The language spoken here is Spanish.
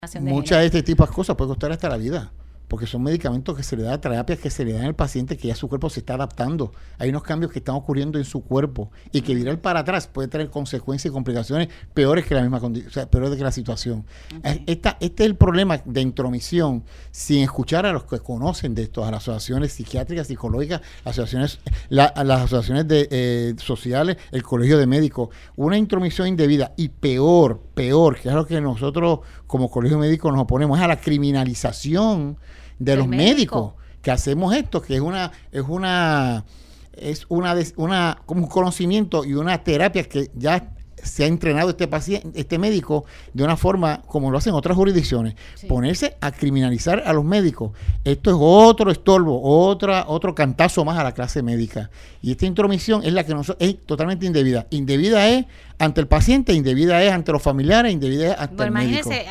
Muchas de este tipo de cosas puede costar hasta la vida, porque son medicamentos que se le da, terapias que se le dan al paciente, que ya su cuerpo se está adaptando. Hay unos cambios que están ocurriendo en su cuerpo y que virar para atrás puede tener consecuencias y complicaciones peores que la misma condición, o sea, peores que la situación. Okay. Este es el problema de intromisión, sin escuchar a los que conocen de esto, a las asociaciones psiquiátricas, psicológicas, las asociaciones sociales, el colegio de médicos. Una intromisión indebida y peor, que es lo que nosotros como colegio médico nos oponemos, es a la criminalización de los médicos que hacemos esto, que es como un conocimiento y una terapia que ya se ha entrenado este médico de una forma como lo hacen otras jurisdicciones. Sí. Ponerse a criminalizar a los médicos, esto es otro estorbo, otro cantazo más a la clase médica. Y esta intromisión es la que es totalmente indebida. Indebida es ante el paciente, indebida es ante los familiares, indebida es ante el médico.